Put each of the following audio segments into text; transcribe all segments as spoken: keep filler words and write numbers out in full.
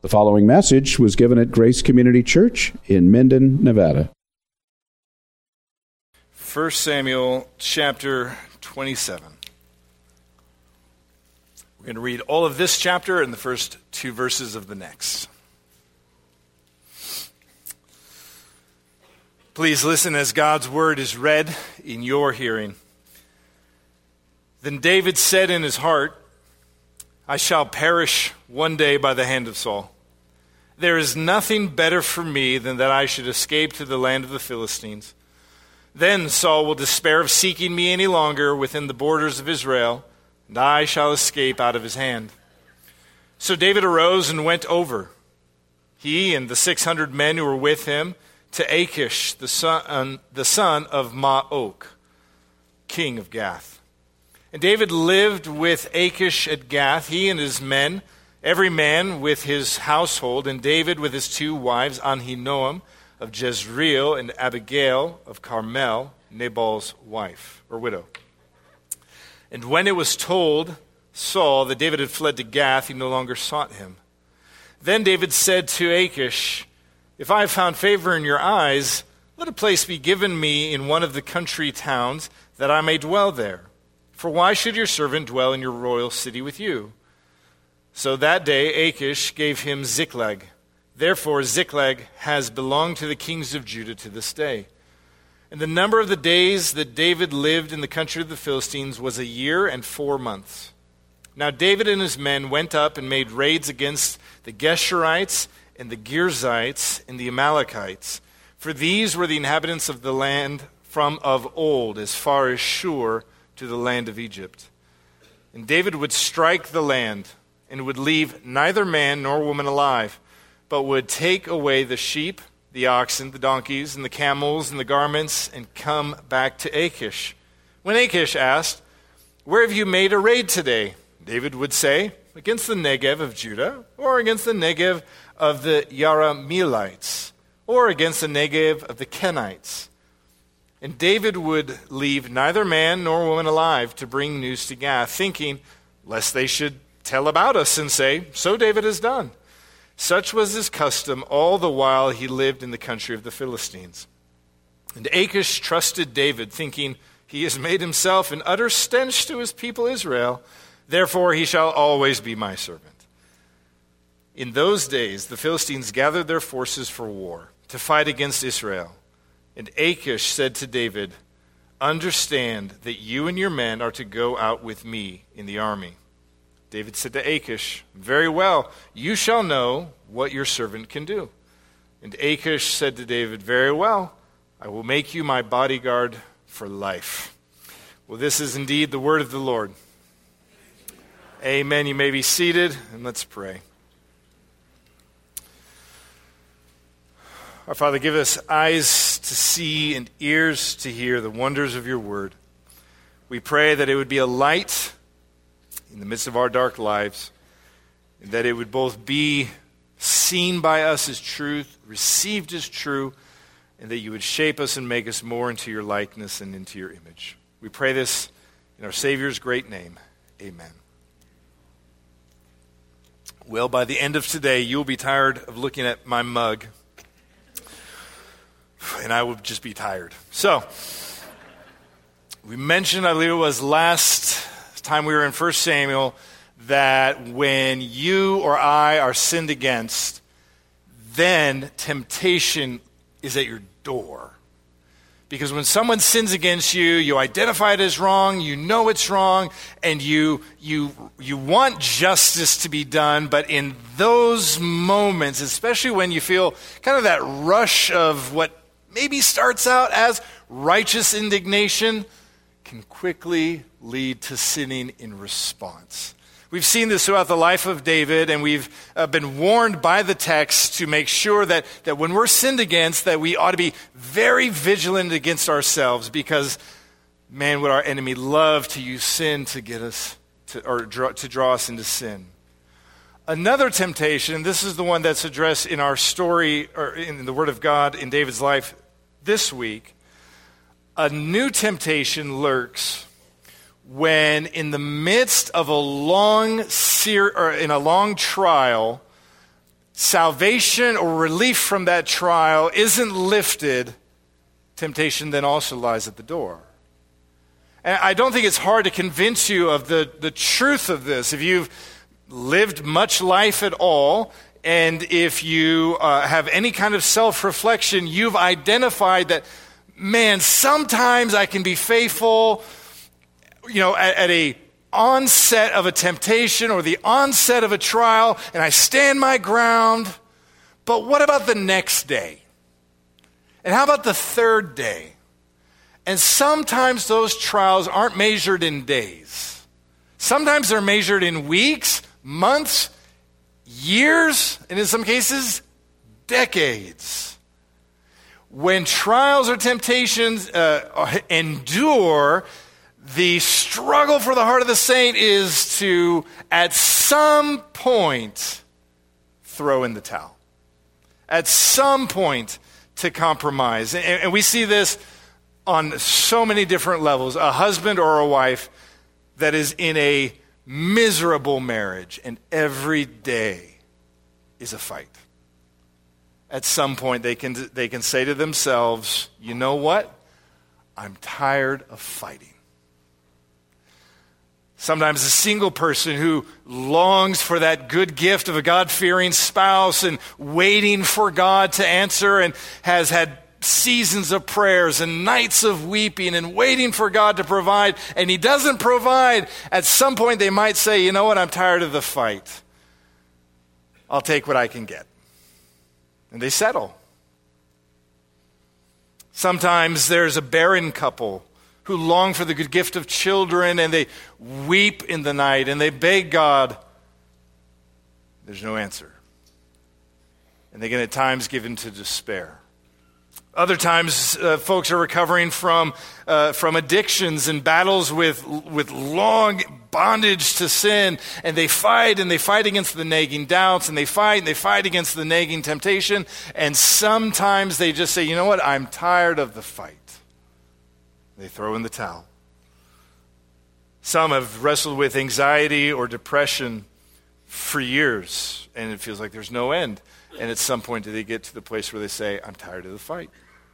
The following message was given at Grace Community Church in Minden, Nevada. First Samuel chapter twenty-seven. We're going to read all of this chapter and the first two verses of the next. Please listen as God's word is read in your hearing. Then David said in his heart, I shall perish one day by the hand of Saul. There is nothing better for me than that I should escape to the land of the Philistines. Then Saul will despair of seeking me any longer within the borders of Israel, and I shall escape out of his hand. So David arose and went over, he and the six hundred men who were with him, to Achish, the son, the son of Maok, king of Gath. And David lived with Achish at Gath, he and his men, every man with his household, and David with his two wives, Ahinoam of Jezreel and Abigail of Carmel, Nabal's wife, or widow. And when it was told Saul that David had fled to Gath, he no longer sought him. Then David said to Achish, If I have found favor in your eyes, let a place be given me in one of the country towns, that I may dwell there. For why should your servant dwell in your royal city with you? So that day Achish gave him Ziklag. Therefore Ziklag has belonged to the kings of Judah to this day. And the number of the days that David lived in the country of the Philistines was a year and four months. Now David and his men went up and made raids against the Geshurites and the Girzites and the Amalekites. For these were the inhabitants of the land from of old, as far as Shur to the land of Egypt. And David would strike the land, and would leave neither man nor woman alive, but would take away the sheep, the oxen, the donkeys, and the camels, and the garments, and come back to Achish. When Achish asked, Where have you made a raid today? David would say, Against the Negev of Judah, or against the Negev of the Yarameelites, or against the Negev of the Kenites. And David would leave neither man nor woman alive to bring news to Gath, thinking, lest they should tell about us and say, So David has done. Such was his custom all the while he lived in the country of the Philistines. And Achish trusted David, thinking, He has made himself an utter stench to his people Israel, therefore he shall always be my servant. In those days the Philistines gathered their forces for war, to fight against Israel. And Achish said to David, Understand that you and your men are to go out with me in the army. David said to Achish, Very well, you shall know what your servant can do. And Achish said to David, Very well, I will make you my bodyguard for life. Well, this is indeed the word of the Lord. Amen. You may be seated, and let's pray. Our Father, give us eyes to see and ears to hear the wonders of your word. We pray that it would be a light in the midst of our dark lives, and that it would both be seen by us as truth, received as true, and that you would shape us and make us more into your likeness and into your image. We pray this in our Savior's great name. Amen. Well, by the end of today, you'll be tired of looking at my mug, and I will just be tired. So, we mentioned, I believe it was last time we were in First Samuel, that when you or I are sinned against, then temptation is at your door. Because when someone sins against you, you identify it as wrong, you know it's wrong, and you you you want justice to be done, but in those moments, especially when you feel kind of that rush of what maybe starts out as righteous indignation, can quickly lead to sinning in response. We've seen this throughout the life of David, and we've uh, been warned by the text to make sure that, that when we're sinned against, that we ought to be very vigilant against ourselves, because, man, would our enemy love to use sin to get us, to, or draw, to draw us into sin. Another temptation, this is the one that's addressed in our story, or in the Word of God in David's life this week. A new temptation lurks when in the midst of a long ser- or in a long trial, salvation or relief from that trial isn't lifted, temptation then also lies at the door. And I don't think it's hard to convince you of the, the truth of this. If you've lived much life at all, and if you uh, have any kind of self-reflection, you've identified that, man, sometimes I can be faithful, you know, at, at a onset of a temptation or the onset of a trial, and I stand my ground. But what about the next day? And how about the third day? And sometimes those trials aren't measured in days. Sometimes they're measured in weeks, months, years, and in some cases, decades. When trials or temptations uh, endure, the struggle for the heart of the saint is to, at some point, throw in the towel. At some point, to compromise. And, and we see this on so many different levels. A husband or a wife that is in a miserable marriage, and every day is a fight. At some point, they can, they can say to themselves, you know what? I'm tired of fighting. Sometimes a single person who longs for that good gift of a God-fearing spouse and waiting for God to answer and has had seasons of prayers and nights of weeping and waiting for God to provide, and he doesn't provide. At some point they might say, you know what, I'm tired of the fight. I'll take what I can get. And they settle. Sometimes there's a barren couple who long for the good gift of children, and they weep in the night and they beg God. There's no answer. And they can at times give in to despair. Other times, uh, folks are recovering from uh, from addictions and battles with with long bondage to sin, and they fight and they fight against the nagging doubts, and they fight and they fight against the nagging temptation, and sometimes they just say, you know what, I'm tired of the fight. They throw in the towel. Some have wrestled with anxiety or depression for years, and it feels like there's no end. And at some point, do they get to the place where they say, I'm tired of the fight?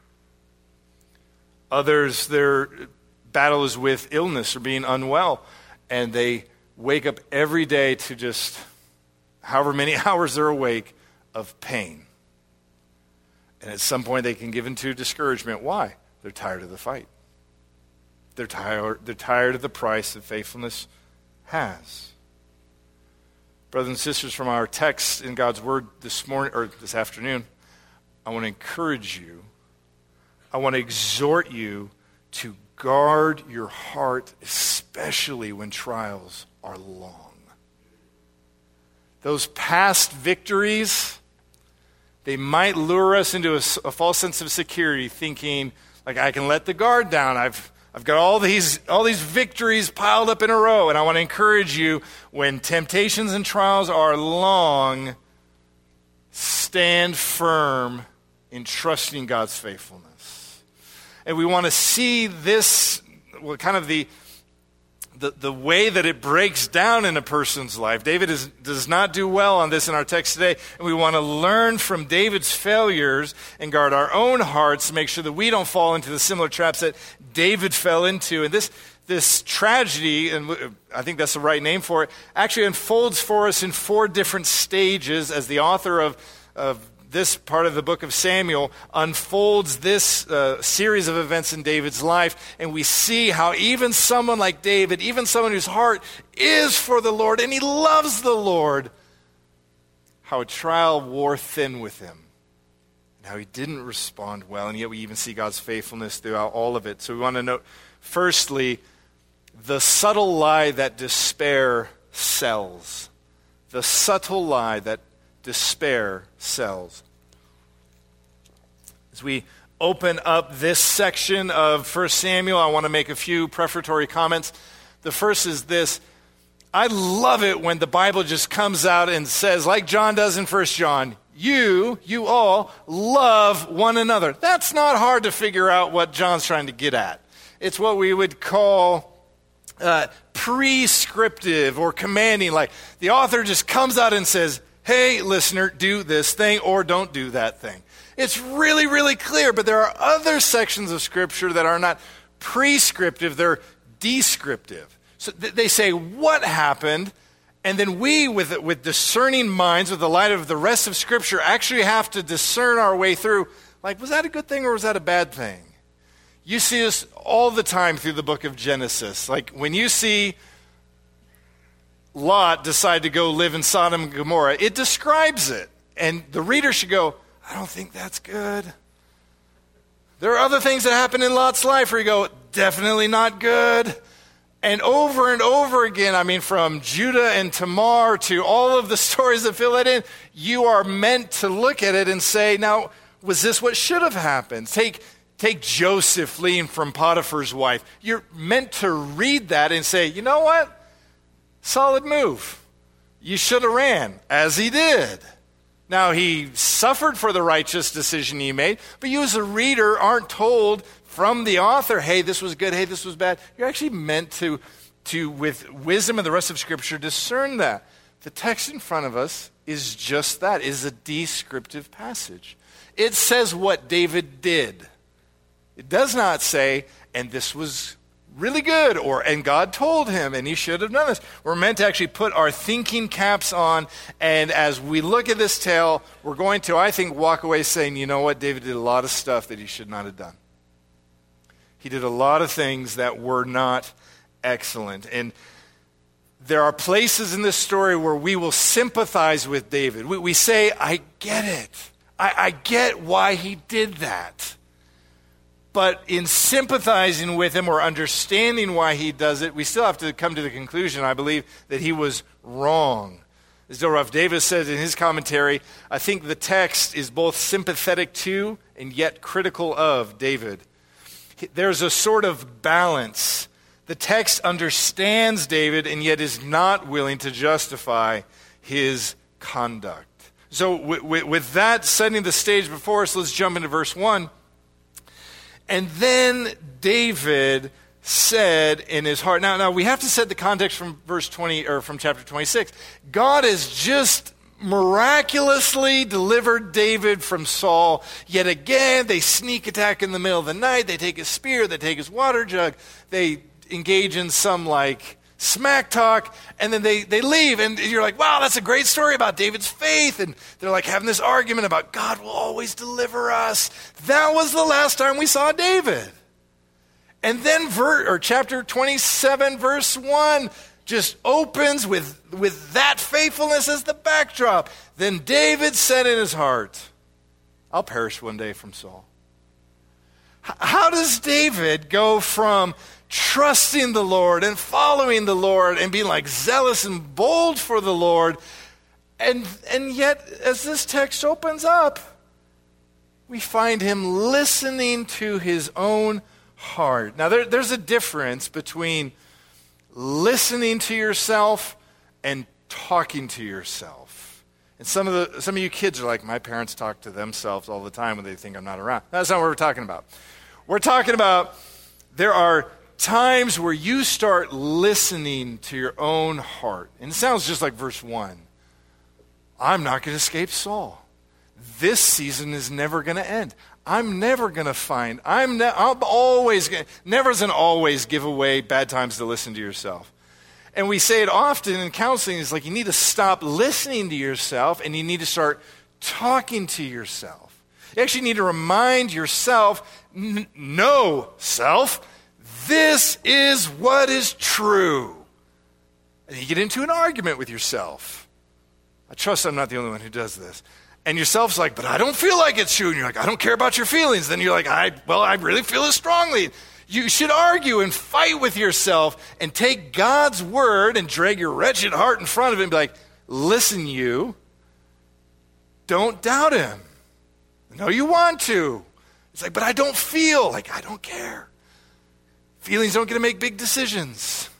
Others, their battle is with illness or being unwell, and they wake up every day to just, however many hours they're awake, of pain. And at some point, they can give into discouragement. Why? They're tired of the fight. They're tired, they're tired of the price that faithfulness has. Brothers and sisters, from our text in God's Word this morning or this afternoon, I want to encourage you. I want to exhort you to guard your heart, especially when trials are long. Those past victories, they might lure us into a, a false sense of security, thinking, like, I can let the guard down. I've I've got all these all these victories piled up in a row, and I want to encourage you, when temptations and trials are long, stand firm in trusting God's faithfulness. And we want to see this, well, kind of the, the, the way that it breaks down in a person's life. David is, does not do well on this in our text today, and we want to learn from David's failures and guard our own hearts to make sure that we don't fall into the similar traps that David fell into. And this this tragedy, and I think that's the right name for it, actually unfolds for us in four different stages as the author of, of this part of the book of Samuel unfolds this uh, series of events in David's life. And we see how even someone like David, even someone whose heart is for the Lord and he loves the Lord, how a trial wore thin with him. How he didn't respond well, and yet we even see God's faithfulness throughout all of it. So we want to note, firstly, the subtle lie that despair sells. The subtle lie that despair sells. As we open up this section of First Samuel, I want to make a few prefatory comments. The first is this. I love it when the Bible just comes out and says, like John does in First John, You, you all, love one another. That's not hard to figure out what John's trying to get at. It's what we would call uh, prescriptive or commanding. Like the author just comes out and says, hey, listener, do this thing or don't do that thing. It's really, really clear, but there are other sections of Scripture that are not prescriptive, they're descriptive. So th- they say what happened, and then we, with, with discerning minds, with the light of the rest of Scripture, actually have to discern our way through, like, was that a good thing or was that a bad thing? You see this all the time through the book of Genesis. Like, when you see Lot decide to go live in Sodom and Gomorrah, it describes it. And the reader should go, I don't think that's good. There are other things that happen in Lot's life where you go, definitely not good. And over and over again, I mean, from Judah and Tamar to all of the stories that fill that in, you are meant to look at it and say, now, was this what should have happened? Take, take Joseph fleeing from Potiphar's wife. You're meant to read that and say, you know what? Solid move. You should have ran, as he did. Now, he suffered for the righteous decision he made, but you as a reader aren't told from the author, hey, this was good, hey, this was bad. You're actually meant to, to, with wisdom and the rest of Scripture, discern that. The text in front of us is just that, is a descriptive passage. It says what David did. It does not say, and this was really good, or and God told him, and he should have done this. We're meant to actually put our thinking caps on, and as we look at this tale, we're going to, I think, walk away saying, you know what, David did a lot of stuff that he should not have done. He did a lot of things that were not excellent. And there are places in this story where we will sympathize with David. We, we say, I get it. I, I get why he did that. But in sympathizing with him or understanding why he does it, we still have to come to the conclusion, I believe, that he was wrong. As Dale Ralph Davis says in his commentary, I think the text is both sympathetic to and yet critical of David. There's a sort of balance. The text understands David and yet is not willing to justify his conduct. So with, with, with that setting the stage before us, let's jump into verse one. And then David said in his heart. Now, now we have to set the context from verse twenty or from chapter twenty-six. God has just miraculously delivered David from Saul. Yet again, they sneak attack in the middle of the night. They take his spear. They take his water jug. They engage in some like smack talk, and then they, they leave. And you're like, wow, that's a great story about David's faith. And they're like having this argument about God will always deliver us. That was the last time we saw David. And then ver- or chapter twenty-seven, verse one, just opens with, with that faithfulness as the backdrop. Then David said in his heart, I'll perish one day from Saul. H- how does David go from trusting the Lord and following the Lord and being like zealous and bold for the Lord, and and yet as this text opens up, we find him listening to his own heart? Now there, there's a difference between listening to yourself and talking to yourself. And some of the some of you kids are like, my parents talk to themselves all the time when they think I'm not around. That's not what we're talking about. We're talking about there are times where you start listening to your own heart. And it sounds just like verse one. I'm not going to escape Saul. This season is never going to end. I'm never going to find, I'm, ne- I'm always going to, never is an always give away bad times to listen to yourself. And we say it often in counseling, it's like you need to stop listening to yourself and you need to start talking to yourself. You actually need to remind yourself, n- no, self, this is what is true. And you get into an argument with yourself. I trust I'm not the only one who does this. And yourself's like, but I don't feel like it's true. And you're like, I don't care about your feelings. Then you're like, I well, I really feel it strongly. You should argue and fight with yourself and take God's word and drag your wretched heart in front of it and be like, listen, you, don't doubt him. No, you want to. It's like, but I don't feel. Like, I don't care. Feelings don't get to make big decisions.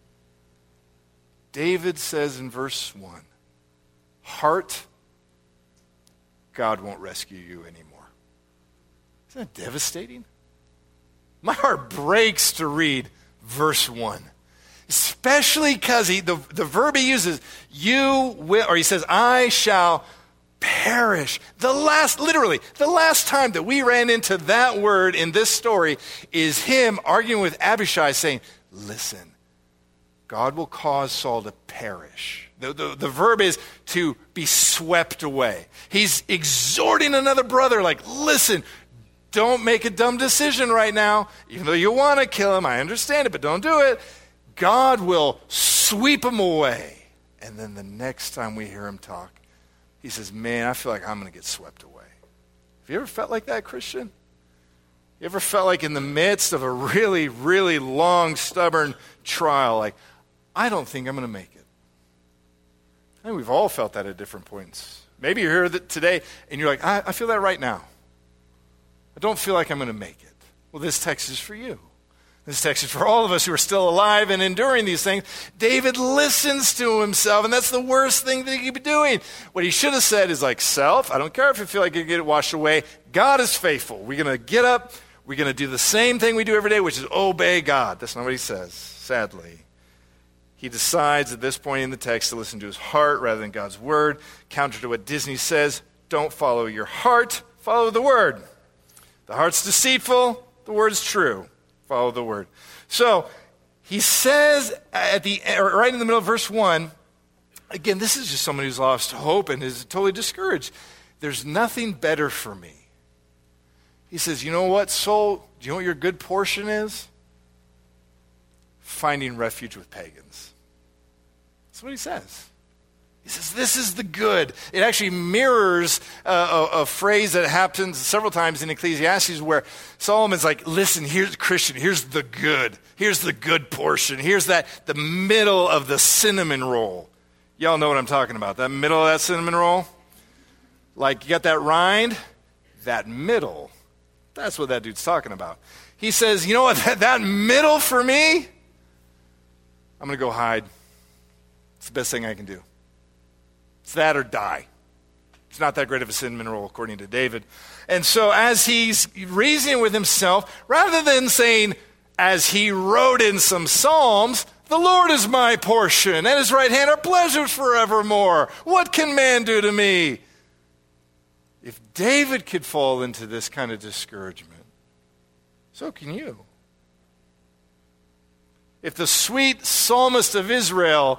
David says in verse one, heart, God won't rescue you anymore. Isn't that devastating? My heart breaks to read verse one. Especially because he the, the verb he uses, you will, or he says, I shall perish. The last, literally, the last time that we ran into that word in this story is him arguing with Abishai saying, listen, God will cause Saul to perish. The, the, the verb is to be swept away. He's exhorting another brother like, listen, don't make a dumb decision right now. Even though you want to kill him, I understand it, but don't do it. God will sweep him away. And then the next time we hear him talk, he says, man, I feel like I'm going to get swept away. Have you ever felt like that, Christian? You ever felt like in the midst of a really, really long, stubborn trial, like, I don't think I'm going to make it? I think we've all felt that at different points. Maybe you're here today and you're like, I, I feel that right now. I don't feel like I'm going to make it. Well, this text is for you. This text is for all of us who are still alive and enduring these things. David listens to himself, and that's the worst thing that he could be doing. What he should have said is like, self, I don't care if you feel like you get washed away. God is faithful. We're going to get up. We're going to do the same thing we do every day, which is obey God. That's not what he says, sadly. He decides at this point in the text to listen to his heart rather than God's word. Counter to what Disney says, don't follow your heart, follow the word. The heart's deceitful, the word's true. Follow the word. So he says at the right in the middle of verse one, again, this is just someone who's lost hope and is totally discouraged. There's nothing better for me. He says, you know what, soul, do you know what your good portion is? Finding refuge with pagans. That's what he says. He says, this is the good. It actually mirrors uh, a, a phrase that happens several times in Ecclesiastes where Solomon's like, listen, here's Christian, here's the good. Here's the good portion. Here's that, the middle of the cinnamon roll. Y'all know what I'm talking about. That middle of that cinnamon roll? Like you got that rind? That middle. That's what that dude's talking about. He says, you know what, that, that middle for me, I'm going to go hide. It's the best thing I can do. It's that or die. It's not that great of a cinnamon roll, according to David. And so as he's reasoning with himself, rather than saying, as he wrote in some Psalms, the Lord is my portion, and his right hand are pleasures forevermore. What can man do to me? If David could fall into this kind of discouragement, so can you. If the sweet psalmist of Israel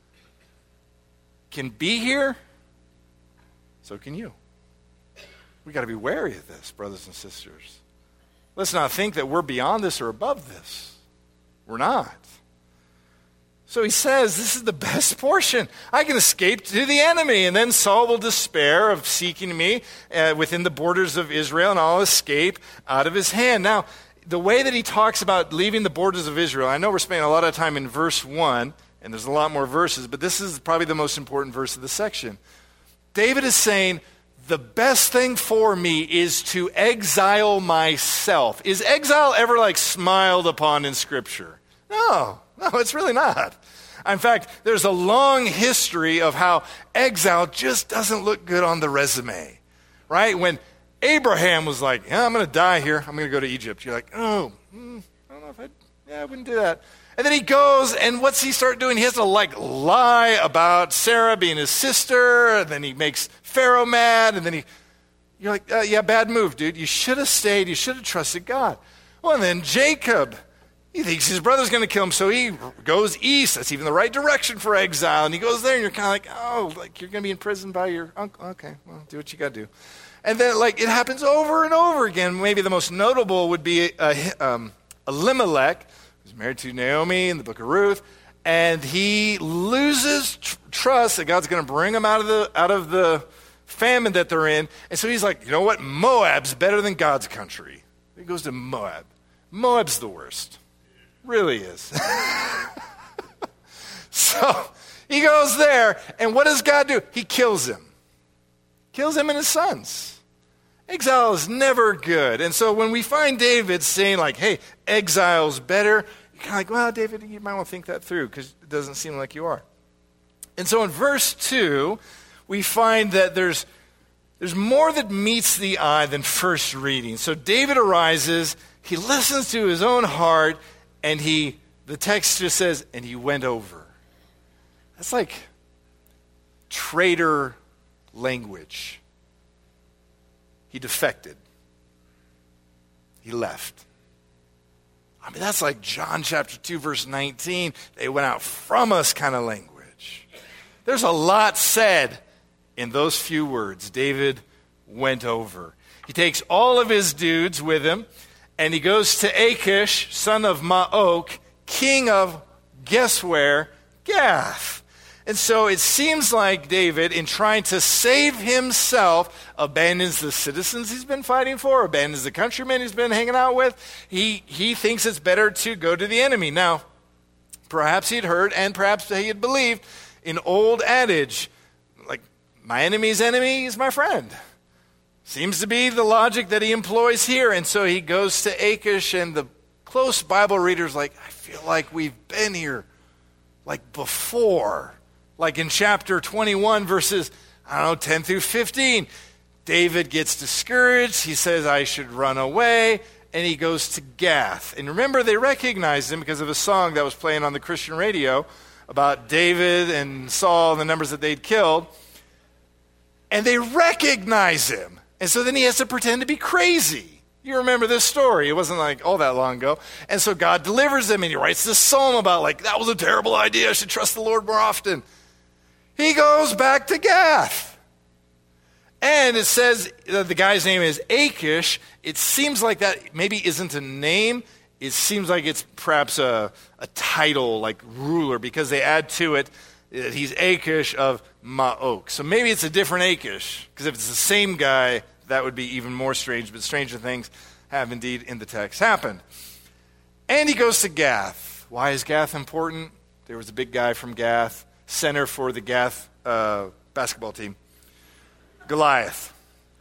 can be here, so can you. We got to be wary of this, brothers and sisters. Let's not think that we're beyond this or above this. We're not. So he says, this is the best portion. I can escape to the enemy, and then Saul will despair of seeking me uh, within the borders of Israel, and I'll escape out of his hand. Now, the way that he talks about leaving the borders of Israel, I know we're spending a lot of time in verse one, and there's a lot more verses, but this is probably the most important verse of the section. David is saying, the best thing for me is to exile myself. Is exile ever like smiled upon in Scripture? No, no, it's really not. In fact, there's a long history of how exile just doesn't look good on the resume, right? When Abraham was like, yeah, I'm going to die here. I'm going to go to Egypt. You're like, oh, mm, I don't know if I'd, yeah, I wouldn't do that. And then he goes, and what's he start doing? He has to like lie about Sarah being his sister, and then he makes Pharaoh mad, and then he, you're like, uh, yeah, bad move, dude. You should have stayed. You should have trusted God. Well, and then Jacob, he thinks his brother's going to kill him, so he goes east. That's even the right direction for exile. And he goes there, and you're kind of like, oh, like you're going to be in prison by your uncle. Okay, well, do what you got to do. And then, like, it happens over and over again. Maybe the most notable would be uh, um, Elimelech, who's married to Naomi in the book of Ruth, and he loses tr- trust that God's going to bring them out of the out of the famine that they're in. And so he's like, you know what? Moab's better than God's country. He goes to Moab. Moab's the worst. Really is. So he goes there, and what does God do? He kills him. Kills him and his sons. Exile is never good. And so when we find David saying like, hey, exile's better, you're kind of like, well, David, you might want to think that through because it doesn't seem like you are. And so in verse two, we find that there's there's more that meets the eye than first reading. So David arises, he listens to his own heart, and he The text just says, and he went over. That's like traitor language. He defected. He left. I mean, that's like John chapter two, verse nineteen. They went out from us kind of language. There's a lot said in those few words. David went over. He takes all of his dudes with him, and he goes to Achish, son of Maok, king of, guess where? Gath. And so it seems like David, in trying to save himself, abandons the citizens he's been fighting for, abandons the countrymen he's been hanging out with. He, he thinks it's better to go to the enemy. Now, perhaps he'd heard, and perhaps he had believed, an old adage, like, my enemy's enemy is my friend. Seems to be the logic that he employs here. And so he goes to Achish, and the close Bible reader's like, I feel like we've been here, like before. Like in chapter twenty-one, verses, I don't know, ten through fifteen. David gets discouraged. He says, I should run away. And he goes to Gath. And remember, they recognized him because of a song that was playing on the Christian radio about David and Saul and the numbers that they'd killed. And they recognize him. And so then he has to pretend to be crazy. You remember this story. It wasn't like all that long ago. And so God delivers him, and he writes this psalm about, like, that was a terrible idea. I should trust the Lord more often. He goes back to Gath. And it says uh, the guy's name is Achish. It seems like that maybe isn't a name. It seems like it's perhaps a, a title, like ruler, because they add to it that he's Achish of Maok. So maybe it's a different Achish, because if it's the same guy, that would be even more strange. But stranger things have indeed in the text happened. And he goes to Gath. Why is Gath important? There was a big guy from Gath, center for the Gath uh, basketball team, Goliath.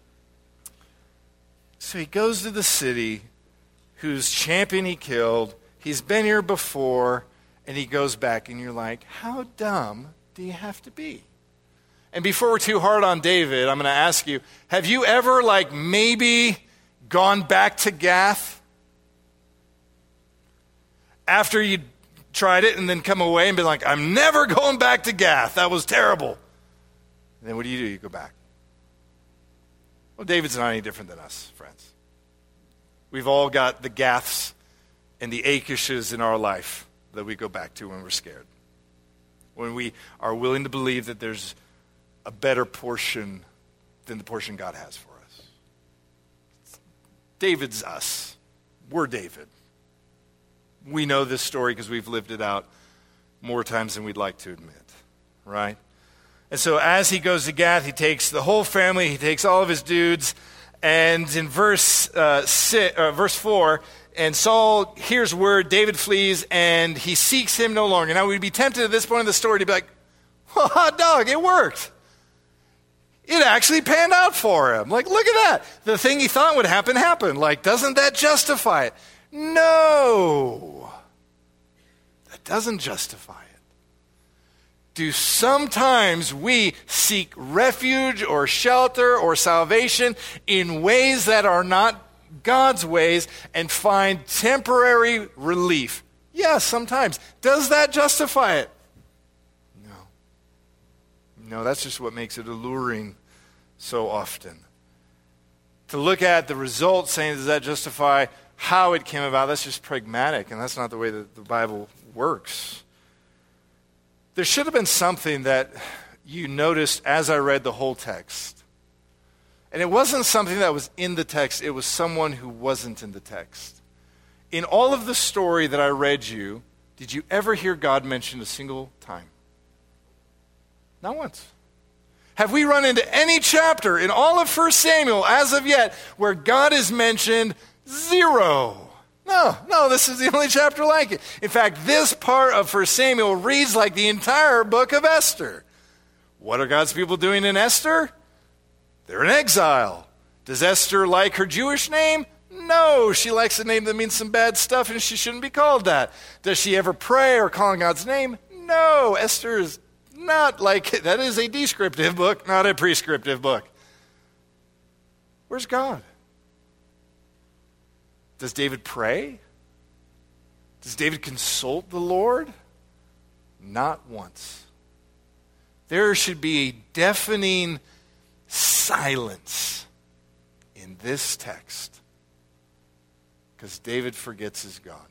So he goes to the city whose champion he killed. He's been here before, and he goes back, and you're like, how dumb do you have to be? And before we're too hard on David, I'm going to ask you, have you ever, like, maybe gone back to Gath after you tried it and then come away and been like, I'm never going back to Gath. That was terrible. And then what do you do? You go back. Well, David's not any different than us, friends. We've all got the Gaths and the Achishes in our life that we go back to when we're scared. When we are willing to believe that there's a better portion than the portion God has for us. David's us. We're David. We know this story because we've lived it out more times than we'd like to admit, right? And so as he goes to Gath, he takes the whole family, he takes all of his dudes, and in verse uh, six, uh, verse four, and Saul hears word, David flees, and he seeks him no longer. Now we'd be tempted at this point in the story to be like, well, hot dog, it worked. It actually panned out for him. Like, look at that. The thing he thought would happen happened. Like, doesn't that justify it? No. That doesn't justify it. Do sometimes we seek refuge or shelter or salvation in ways that are not God's ways and find temporary relief? Yes, sometimes. Does that justify it? No. No, that's just what makes it alluring so often. To look at the result saying, does that justify how it came about? That's just pragmatic, and that's not the way that the Bible works. There should have been something that you noticed as I read the whole text. And it wasn't something that was in the text. It was someone who wasn't in the text. In all of the story that I read you, did you ever hear God mentioned a single time? Not once. Have we run into any chapter in all of First Samuel as of yet where God is mentioned? Zero. No, no, this is the only chapter like it. In fact, this part of First Samuel reads like the entire book of Esther. What are God's people doing in Esther? They're in exile. Does Esther like her Jewish name? No, she likes a name that means some bad stuff and she shouldn't be called that. Does she ever pray or call on God's name? No, Esther is not like, that is a descriptive book, not a prescriptive book. Where's God? Does David pray? Does David consult the Lord? Not once. There should be a deafening silence in this text because David forgets his God.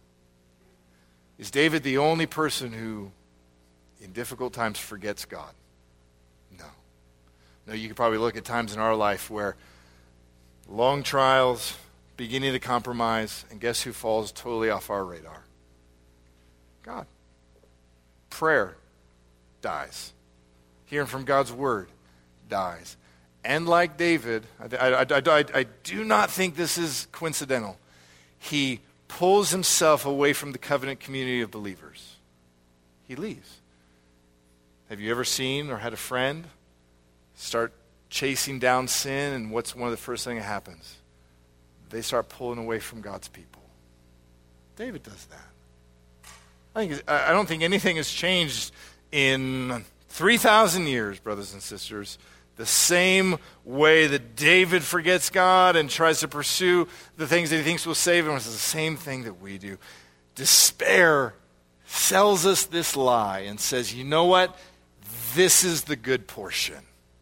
Is David the only person who, in difficult times, forgets God? No. No, you could probably look at times in our life where long trials, beginning to compromise, and guess who falls totally off our radar? God. Prayer dies. Hearing from God's word dies. And like David, I, I, I, I, I do not think this is coincidental. He pulls himself away from the covenant community of believers. He leaves. Have you ever seen or had a friend start chasing down sin, and what's one of the first things that happens? They start pulling away from God's people. David does that. I think I don't think anything has changed in three thousand years, brothers and sisters. The same way that David forgets God and tries to pursue the things that he thinks will save him, it's the same thing that we do. Despair sells us this lie and says, you know what? This is the good portion.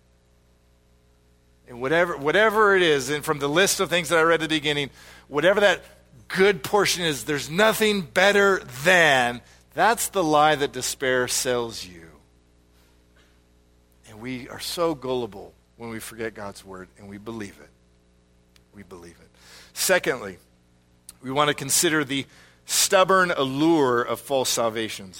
And whatever, whatever it is, and from the list of things that I read at the beginning, whatever that good portion is, there's nothing better than, that's the lie that despair sells you. And we are so gullible when we forget God's word, and we believe it. We believe it. Secondly, we want to consider the stubborn allure of false salvations.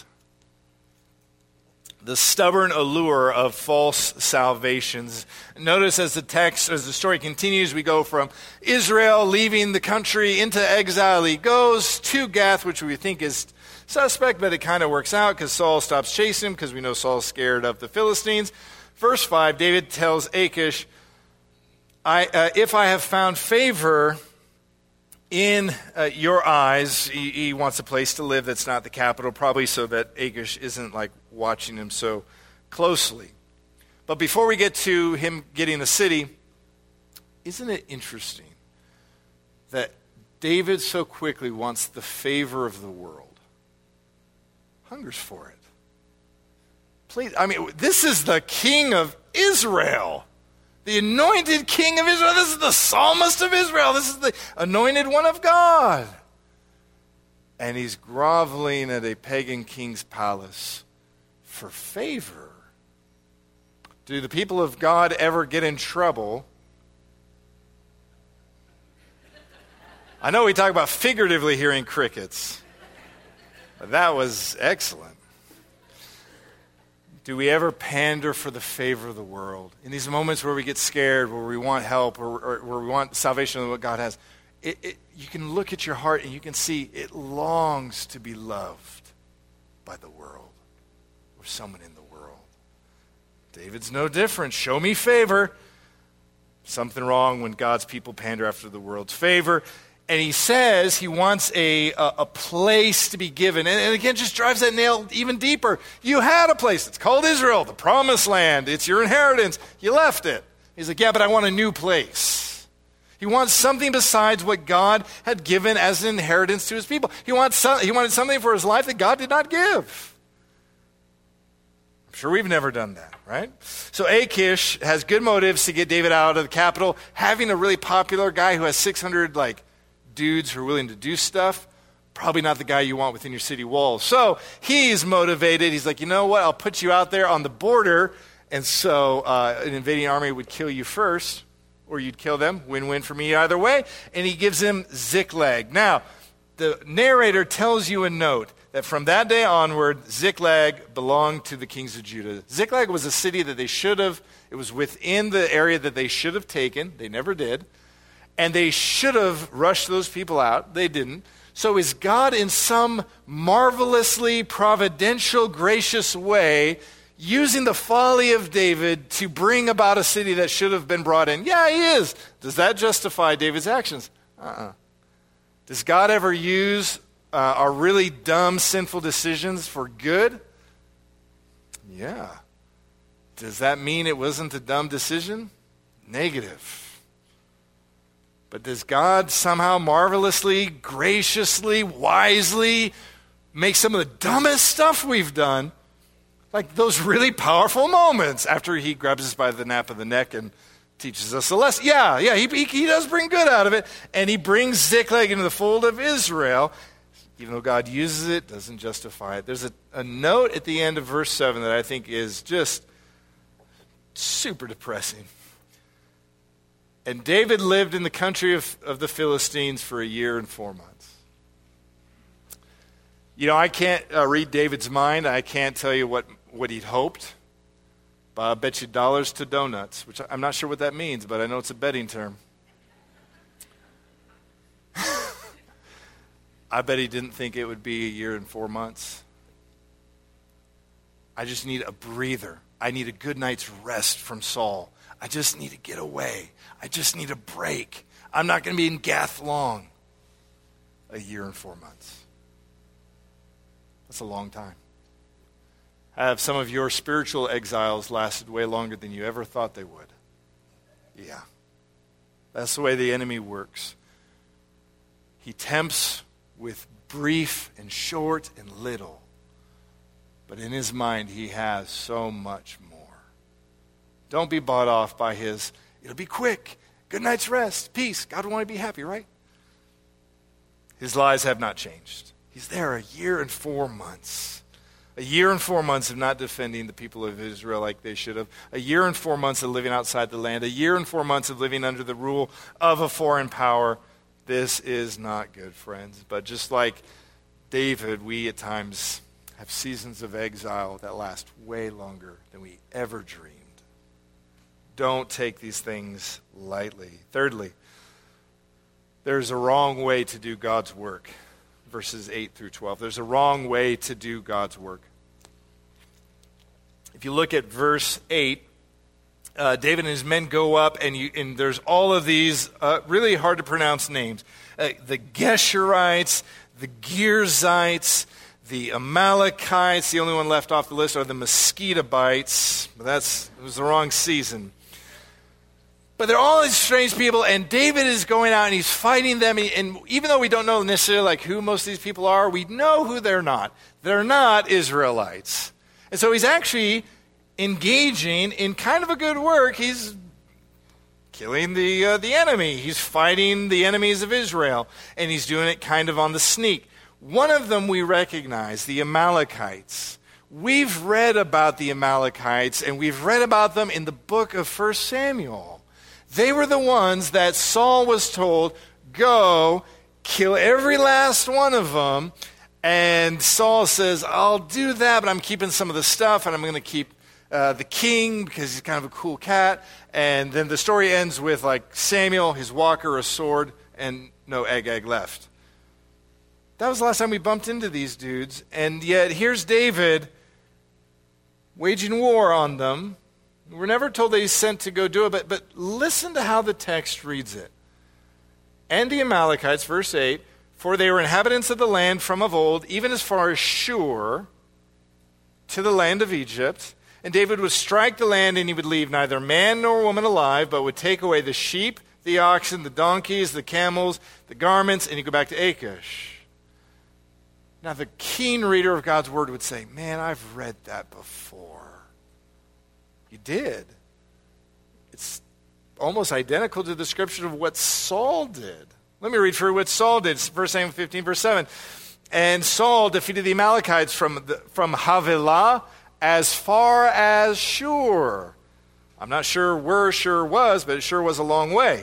The stubborn allure of false salvations. Notice as the text, as the story continues, we go from Israel leaving the country into exile. He goes to Gath, which we think is suspect, but it kind of works out because Saul stops chasing him because we know Saul's scared of the Philistines. Verse five, David tells Achish, I, uh, if I have found favor in uh, your eyes, he, he wants a place to live that's not the capital, probably so that Achish isn't like watching him so closely. But before we get to him getting a city, isn't it interesting that David so quickly wants the favor of the world? Hungers for it. Please, I mean, this is the king of Israel. The anointed king of Israel. This is the psalmist of Israel. This is the anointed one of God. And he's groveling at a pagan king's palace for favor. Do the people of God ever get in trouble? I know we talk about figuratively hearing crickets, but that was excellent. Do we ever pander for the favor of the world? In these moments where we get scared, where we want help, or, or where we want salvation of what God has, it, it, you can look at your heart and you can see it longs to be loved by the world or someone in the world. David's no different. Show me favor. Something wrong when God's people pander after the world's favor. And he says he wants a, a, a place to be given. And, and again, just drives that nail even deeper. You had a place. It's called Israel, the promised land. It's your inheritance. You left it. He's like, yeah, but I want a new place. He wants something besides what God had given as an inheritance to his people. He, wants some, he wanted something for his life that God did not give. I'm sure we've never done that, right? So Achish has good motives to get David out of the capital. Having a really popular guy who has six hundred, like, dudes who are willing to do stuff, probably not the guy you want within your city walls. So he's motivated. He's like, you know what? I'll put you out there on the border. And so uh, an invading army would kill you first, or you'd kill them. Win-win for me either way. And he gives him Ziklag. Now, the narrator tells you a note that from that day onward, Ziklag belonged to the kings of Judah. Ziklag was a city that they should have, it was within the area that they should have taken. They never did. And they should have rushed those people out. They didn't. So is God in some marvelously providential, gracious way using the folly of David to bring about a city that should have been brought in? Yeah, he is. Does that justify David's actions? Uh-uh. Does God ever use uh, our really dumb, sinful decisions for good? Yeah. Does that mean it wasn't a dumb decision? Negative. But does God somehow marvelously, graciously, wisely make some of the dumbest stuff we've done, like those really powerful moments after he grabs us by the nape of the neck and teaches us a lesson? Yeah, yeah, he, he, he does bring good out of it. And he brings Ziklag into the fold of Israel. Even though God uses it, doesn't justify it. There's a, a note at the end of verse seven that I think is just super depressing. And David lived in the country of, of the Philistines for a year and four months. You know, I can't uh, read David's mind. I can't tell you what, what he'd hoped. But I'll bet you dollars to donuts, which I'm not sure what that means, but I know it's a betting term. I bet he didn't think it would be a year and four months. I just need a breather. I need a good night's rest from Saul. I just need to get away. I just need a break. I'm not going to be in Gath long. A year and four months. That's a long time. Have some of your spiritual exiles lasted way longer than you ever thought they would? Yeah. That's the way the enemy works. He tempts with brief and short and little. But in his mind, he has so much more. Don't be bought off by his, it'll be quick, good night's rest, peace. God will want to be happy, right? His lies have not changed. He's there a year and four months. A year and four months of not defending the people of Israel like they should have. A year and four months of living outside the land. A year and four months of living under the rule of a foreign power. This is not good, friends. But just like David, we at times have seasons of exile that last way longer than we ever dreamed. Don't take these things lightly. Thirdly, there's a wrong way to do God's work. Verses eight through twelve. There's a wrong way to do God's work. If you look at verse eight, uh, David and his men go up, and, you, and there's all of these uh, really hard to pronounce names. Uh, the Geshurites, the Girzites, the Amalekites. The only one left off the list are the Mosquitobites. That's it was the wrong season. But they're all these strange people, and David is going out and he's fighting them. And, and even though we don't know necessarily like who most of these people are, we know who they're not. They're not Israelites. And so he's actually engaging in kind of a good work. He's killing the uh, the enemy. He's fighting the enemies of Israel, and he's doing it kind of on the sneak. One of them we recognize, the Amalekites. We've read about the Amalekites, and we've read about them in the book of First Samuel. They were the ones that Saul was told, go, kill every last one of them. And Saul says, I'll do that, but I'm keeping some of the stuff, and I'm going to keep uh, the king because he's kind of a cool cat. And then the story ends with like Samuel, his walker, a sword, and no Agag left. That was the last time we bumped into these dudes. And yet here's David waging war on them. We're never told that he's sent to go do it, but, but listen to how the text reads it. And the Amalekites, verse eight, for they were inhabitants of the land from of old, even as far as Shur, to the land of Egypt. And David would strike the land, and he would leave neither man nor woman alive, but would take away the sheep, the oxen, the donkeys, the camels, the garments, and he'd go back to Achish. Now the keen reader of God's word would say, man, I've read that before. You did. It's almost identical to the description of what Saul did. Let me read through what Saul did. First Samuel fifteen, verse seven. And Saul defeated the Amalekites from, the, from Havilah as far as Shur. I'm not sure where Shur was, but it sure was a long way.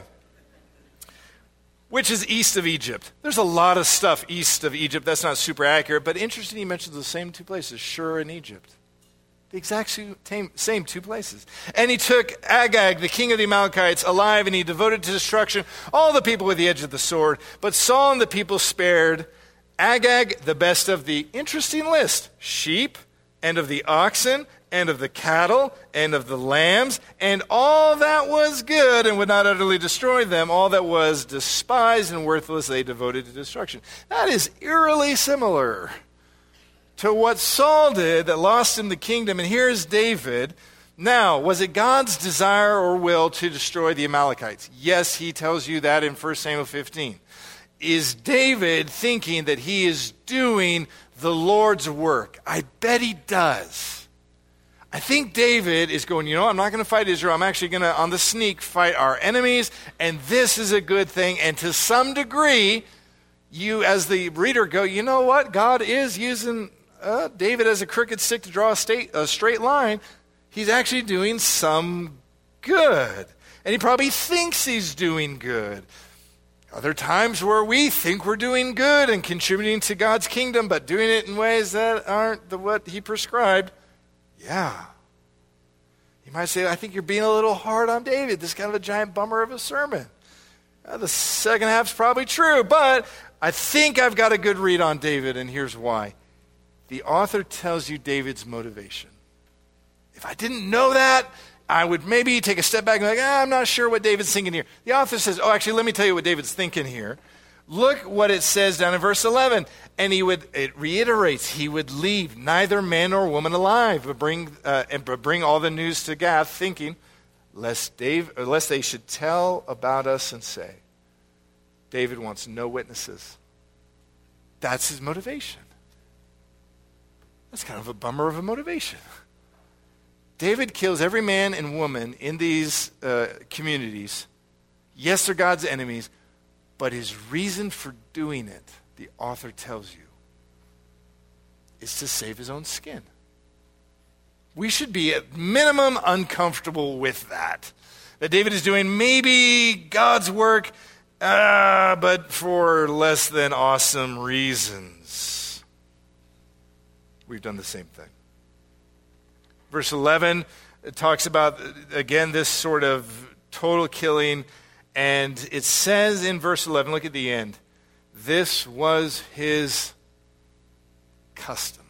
Which is east of Egypt. There's a lot of stuff east of Egypt. That's not super accurate, but interesting he mentions the same two places, Shur and Egypt. The exact same, same two places. And he took Agag, the king of the Amalekites, alive, and he devoted to destruction all the people with the edge of the sword. But Saul and the people spared Agag, the best of the interesting list, sheep, and of the oxen, and of the cattle, and of the lambs, and all that was good, and would not utterly destroy them. All that was despised and worthless they devoted to destruction. That is eerily similar to what Saul did that lost him the kingdom. And here's David Now, was it God's desire or will to destroy the Amalekites? Yes, he tells you that in First Samuel fifteen. Is David thinking that he is doing the Lord's work? I bet he does. I think David is going, you know, I'm not going to fight Israel. I'm actually going to, on the sneak, fight our enemies, and this is a good thing. And to some degree, you as the reader go, you know what? God is using uh, David as a crooked stick to draw a, state, a straight line. He's actually doing some good. And he probably thinks he's doing good. Other times where we think we're doing good and contributing to God's kingdom, but doing it in ways that aren't the, what he prescribed, yeah. You might say, I think you're being a little hard on David. This is kind of a giant bummer of a sermon. Uh, the second half's probably true, but I think I've got a good read on David, and here's why. The author tells you David's motivation. If I didn't know that, I would maybe take a step back and be like, ah, I'm not sure what David's thinking here. The author says, oh, actually, let me tell you what David's thinking here. Look what it says down in verse eleven. And he would, it reiterates, he would leave neither man nor woman alive, but bring, uh, and but bring all the news to Gath, thinking, lest, Dave, or lest they should tell about us and say, David wants no witnesses. That's his motivation. That's kind of a bummer of a motivation. David kills every man and woman in these uh, communities. Yes, they're God's enemies, but his reason for doing it, the author tells you, is to save his own skin. We should be at minimum uncomfortable with that. That David is doing maybe God's work, uh, but for less than awesome reasons. We've done the same thing. Verse eleven it talks about, again, this sort of total killing. And it says in verse eleven, look at the end, this was his custom.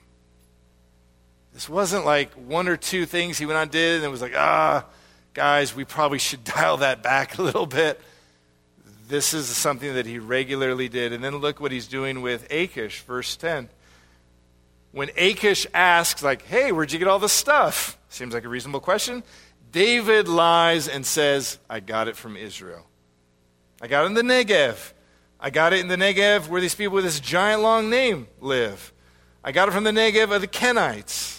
This wasn't like one or two things he went on and did and it was like, ah, guys, we probably should dial that back a little bit. This is something that he regularly did. And then look what he's doing with Achish, verse ten. When Achish asks, like, hey, where'd you get all this stuff? Seems like a reasonable question. David lies and says, I got it from Israel. I got it in the Negev. I got it in the Negev where these people with this giant long name live. I got it from the Negev of the Kenites.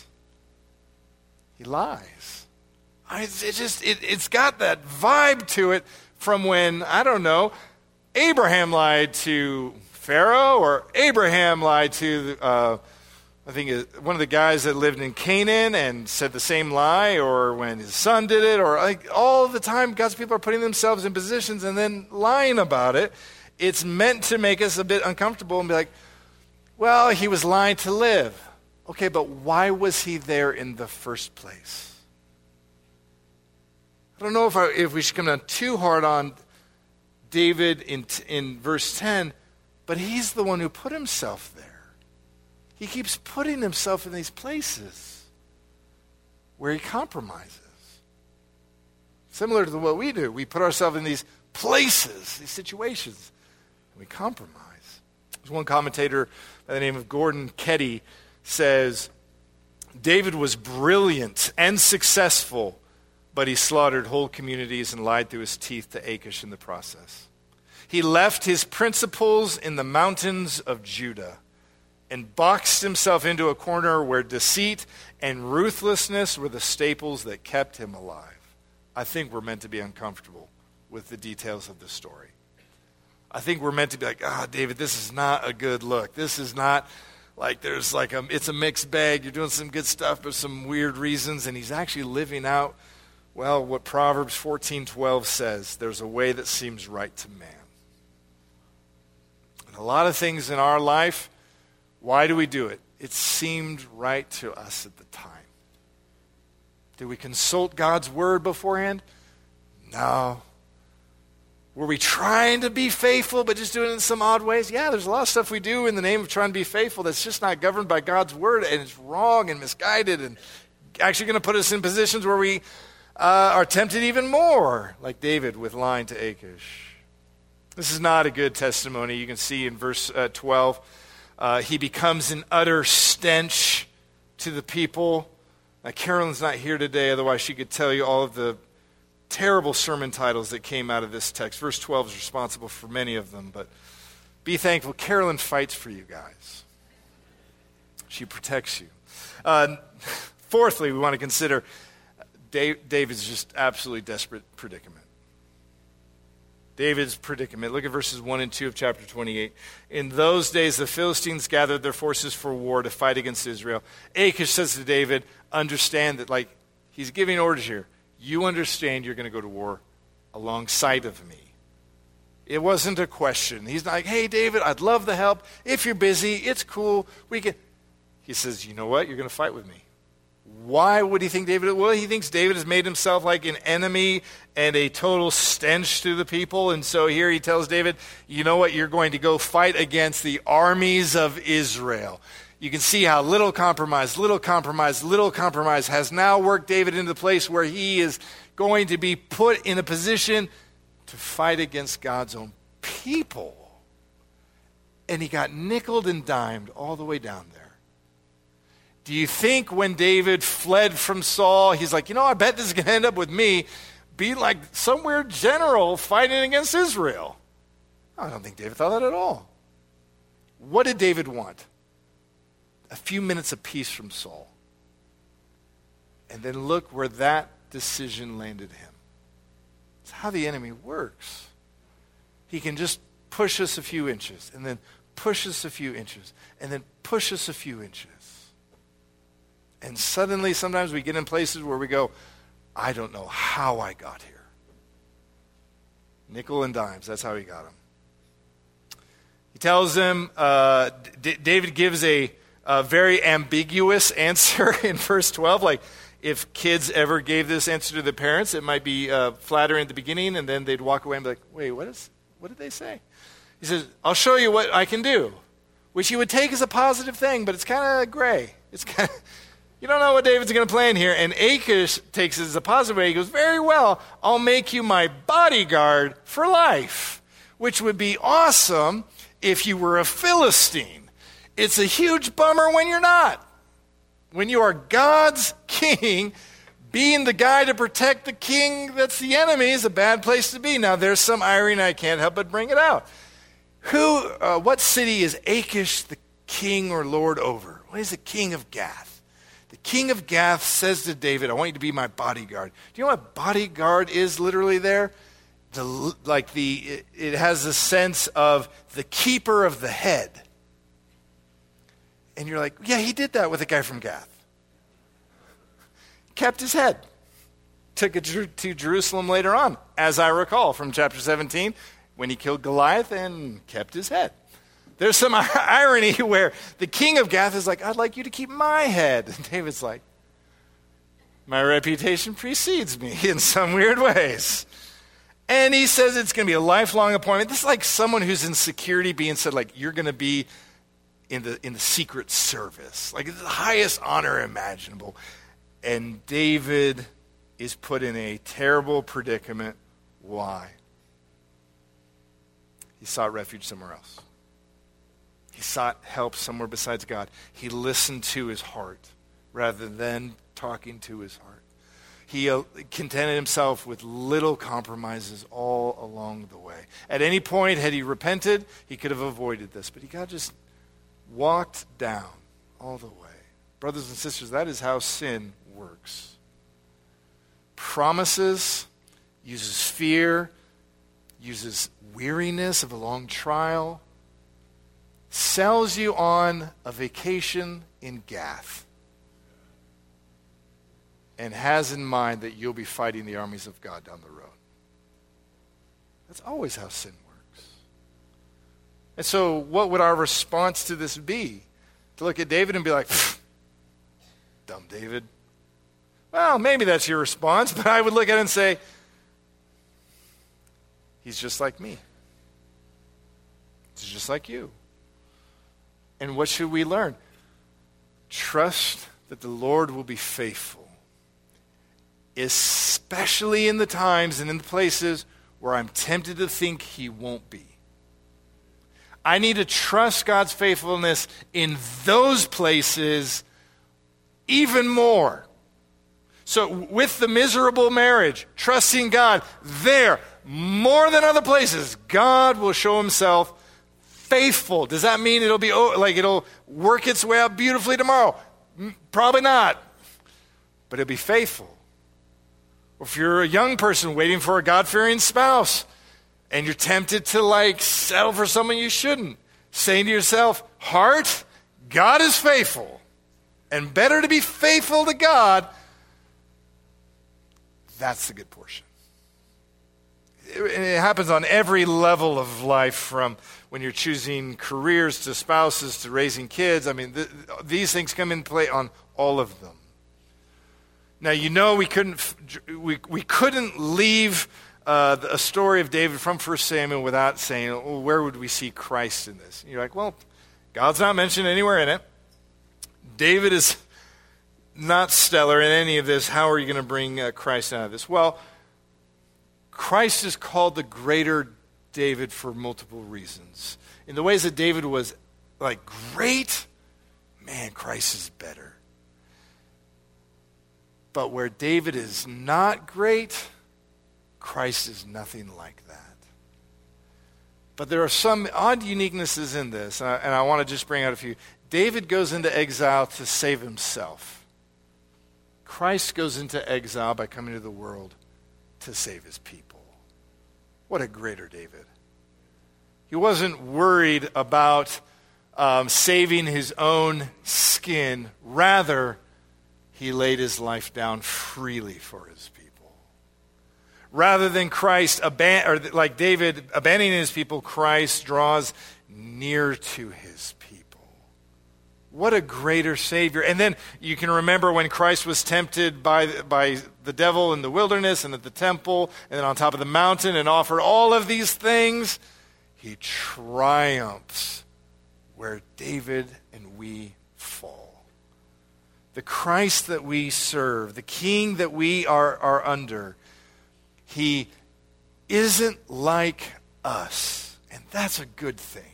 He lies. I, it just, it, it's got that vibe to it from when, I don't know, Abraham lied to Pharaoh, or Abraham lied to uh, I think one of the guys that lived in Canaan and said the same lie, or when his son did it, or like all the time God's people are putting themselves in positions and then lying about it. It's meant to make us a bit uncomfortable and be like, well, he was lying to live. Okay, but why was he there in the first place? I don't know if, I, if we should come down too hard on David in, in verse ten, but he's the one who put himself there. He keeps putting himself in these places where he compromises. Similar to what we do. We put ourselves in these places, these situations, and we compromise. There's one commentator by the name of Gordon Ketty says, David was brilliant and successful, but he slaughtered whole communities and lied through his teeth to Achish in the process. He left his principles in the mountains of Judah and boxed himself into a corner where deceit and ruthlessness were the staples that kept him alive. I think we're meant to be uncomfortable with the details of the story. I think we're meant to be like, ah, oh, David, this is not a good look. This is not like there's like a, it's a mixed bag. You're doing some good stuff, but some weird reasons. And he's actually living out, well, what Proverbs fourteen twelve says, there's a way that seems right to man. And a lot of things in our life, why do we do it? It seemed right to us at the time. Did we consult God's word beforehand? No. Were we trying to be faithful but just doing it in some odd ways? Yeah, there's a lot of stuff we do in the name of trying to be faithful that's just not governed by God's word, and it's wrong and misguided and actually going to put us in positions where we uh, are tempted even more, like David with lying to Achish. This is not a good testimony. You can see in verse uh, twelve, Uh, he becomes an utter stench to the people. Now, Carolyn's not here today, otherwise she could tell you all of the terrible sermon titles that came out of this text. Verse twelve is responsible for many of them, but be thankful. Carolyn fights for you guys. She protects you. Uh, fourthly, we want to consider Dave, David's just absolutely desperate predicament. David's predicament. Look at verses one and two of chapter twenty-eight. In those days, the Philistines gathered their forces for war to fight against Israel. Achish says to David, understand that, like, he's giving orders here. You understand you're going to go to war alongside of me. It wasn't a question. He's not like, hey, David, I'd love the help. If you're busy, it's cool. We can. He says, you know what? You're going to fight with me. Why would he think David? Well, he thinks David has made himself like an enemy and a total stench to the people. And so here he tells David, you know what? You're going to go fight against the armies of Israel. You can see how little compromise, little compromise, little compromise has now worked David into the place where he is going to be put in a position to fight against God's own people. And he got nickeled and dimed all the way down there. Do you think when David fled from Saul, he's like, you know, I bet this is going to end up with me being like some weird general fighting against Israel? I don't think David thought that at all. What did David want? A few minutes of peace from Saul. And then look where that decision landed him. It's how the enemy works. He can just push us a few inches, and then push us a few inches, and then push us a few inches. And suddenly, sometimes we get in places where we go, I don't know how I got here. Nickel and dimes, that's how he got him. He tells him, uh, D- David gives a, a very ambiguous answer in verse twelve. Like, if kids ever gave this answer to the parents, it might be uh, flattering at the beginning, and then they'd walk away and be like, wait, what is? What did they say? He says, I'll show you what I can do, which you would take as a positive thing, but it's kind of gray. It's kind of... You don't know what David's going to plan here. And Achish takes it as a positive way. He goes, very well, I'll make you my bodyguard for life, which would be awesome if you were a Philistine. It's a huge bummer when you're not. When you are God's king, being the guy to protect the king that's the enemy is a bad place to be. Now, there's some irony, I can't help but bring it out. Who, uh, what city is Achish the king or lord over? Well, he's the king of Gath. The king of Gath says to David, I want you to be my bodyguard. Do you know what bodyguard is literally there? The, like the, it, it has a sense of the keeper of the head. And you're like, yeah, he did that with a guy from Gath. Kept his head. Took it to Jerusalem later on, as I recall from chapter seventeen, when he killed Goliath and kept his head. There's some irony where the king of Gath is like, I'd like you to keep my head. And David's like, my reputation precedes me in some weird ways. And he says it's going to be a lifelong appointment. This is like someone who's in security being said, like, you're going to be in the in the secret service. Like, it's the highest honor imaginable. And David is put in a terrible predicament. Why? He sought refuge somewhere else. He sought help somewhere besides God. He listened to his heart rather than talking to his heart. He uh, contented himself with little compromises all along the way. At any point, had he repented, he could have avoided this. But he got just walked down all the way. Brothers and sisters, that is how sin works. Promises, uses fear, uses weariness of a long trial, sells you on a vacation in Gath, and has in mind that you'll be fighting the armies of God down the road. That's always how sin works. And so what would our response to this be? To look at David and be like, dumb David. Well, maybe that's your response, but I would look at it and say, he's just like me. He's just like you. And what should we learn? Trust that the Lord will be faithful, especially in the times and in the places where I'm tempted to think he won't be. I need to trust God's faithfulness in those places even more So with the miserable marriage, trusting God, there, more than other places, God will show himself faithful. Does that mean it'll be like it'll work its way out beautifully tomorrow? Probably not. But it'll be faithful. Or if you're a young person waiting for a God-fearing spouse and you're tempted to like settle for someone you shouldn't, saying to yourself, heart, God is faithful. And better to be faithful to God. That's the good portion. It, it happens on every level of life, from when you're choosing careers to spouses to raising kids. I mean, th- these things come in play on all of them. Now, you know we couldn't we we couldn't leave uh, a story of David from First Samuel without saying, well, where would we see Christ in this? And you're like, well, God's not mentioned anywhere in it. David is not stellar in any of this. How are you going to bring uh, Christ out of this? Well, Christ is called the greater David for multiple reasons. In the ways that David was like great, man, Christ is better. But where David is not great, Christ is nothing like that. But there are some odd uniquenesses in this, and I, and I want to just bring out a few. David goes into exile to save himself. Christ goes into exile by coming to the world to save his people. What a greater David. He wasn't worried about um, saving his own skin. Rather, he laid his life down freely for his people. Rather than Christ, aban- or like David abandoning his people, Christ draws near to his people. What a greater Savior. And then you can remember when Christ was tempted by, by the devil in the wilderness and at the temple and then on top of the mountain and offered all of these things. He triumphs where David and we fall. The Christ that we serve, the King that we are, are under, he isn't like us. And that's a good thing.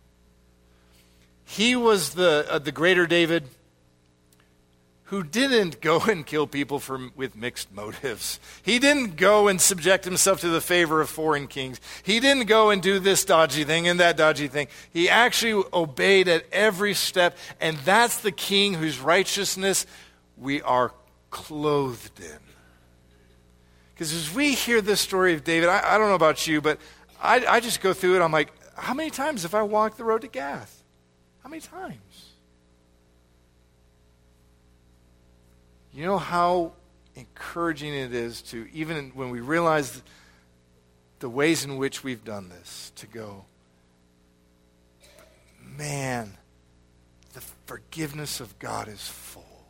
He was the uh, the greater David who didn't go and kill people for, with mixed motives. He didn't go and subject himself to the favor of foreign kings. He didn't go and do this dodgy thing and that dodgy thing. He actually obeyed at every step, and that's the King whose righteousness we are clothed in. Because as we hear this story of David, I, I don't know about you, but I, I just go through it. I'm like, how many times have I walked the road to Gath? How many times? You know how encouraging it is to, even when we realize the ways in which we've done this, to go, man, the forgiveness of God is full.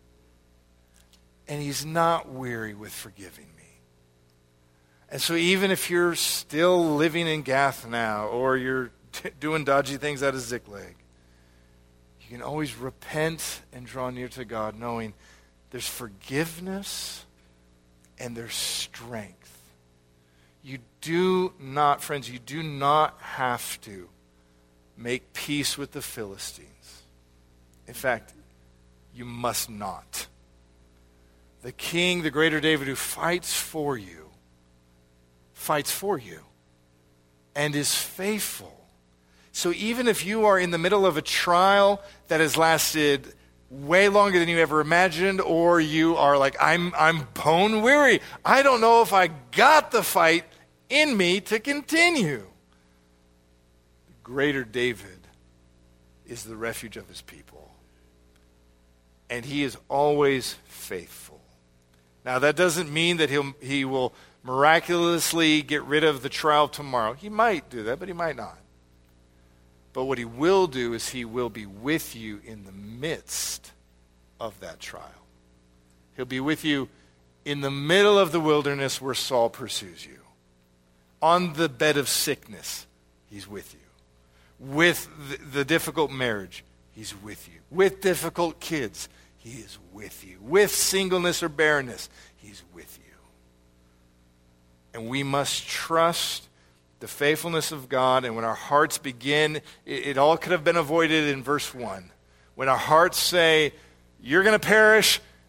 And he's not weary with forgiving me. And so even if you're still living in Gath now, or you're t- doing dodgy things out of Ziklag, you can always repent and draw near to God, knowing there's forgiveness and there's strength. You do not, friends, you do not have to make peace with the Philistines. In fact, you must not. The King, the greater David, who fights for you, fights for you and is faithful. So even if you are in the middle of a trial that has lasted way longer than you ever imagined, or you are like, I'm I'm bone weary. I don't know if I got the fight in me to continue. The greater David is the refuge of his people. And he is always faithful. Now that doesn't mean that he'll he will miraculously get rid of the trial tomorrow. He might do that, but he might not. But what he will do is he will be with you in the midst of that trial. He'll be with you in the middle of the wilderness where Saul pursues you. On the bed of sickness, he's with you. With the, the difficult marriage, he's with you. With difficult kids, he is with you. With singleness or barrenness, he's with you. And we must trust the faithfulness of God, and when our hearts begin, it, it all could have been avoided in verse one. When our hearts say, you're going to perish,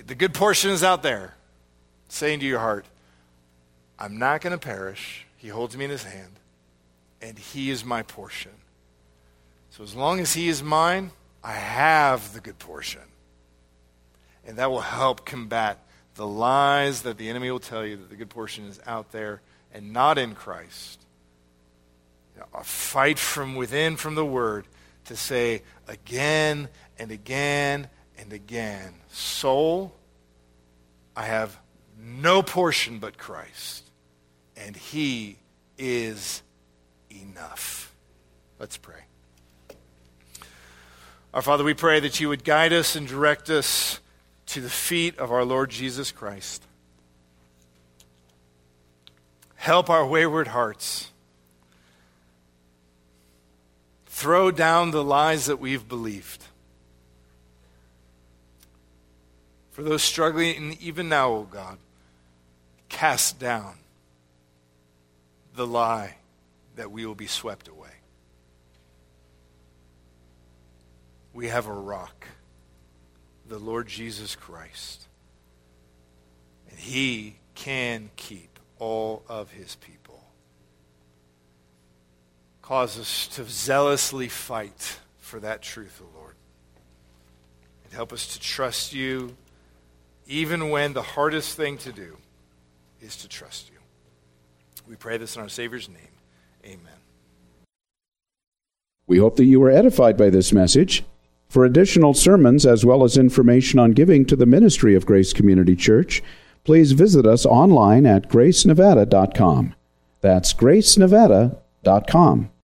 The good portion is out there, saying to your heart, I'm not going to perish. He holds me in his hand, and he is my portion. So as long as he is mine, I have the good portion. And that will help combat the lies that the enemy will tell you that the good portion is out there and not in Christ. You know, a fight from within, from the Word, to say again and again and again, soul, I have no portion but Christ, and he is enough. Let's pray. Our Father, we pray that you would guide us and direct us to the feet of our Lord Jesus Christ. Help our wayward hearts. Throw down the lies that we've believed. For those struggling even now, O God, cast down the lie that we will be swept away. We have a rock, the Lord Jesus Christ, and he can keep all of his people. Cause us to zealously fight for that truth, O Lord, and help us to trust you even when the hardest thing to do is to trust you. We pray this in our Savior's name. Amen. We hope that you were edified by this message. For additional sermons as well as information on giving to the ministry of Grace Community Church, please visit us online at grace nevada dot com. That's grace nevada dot com.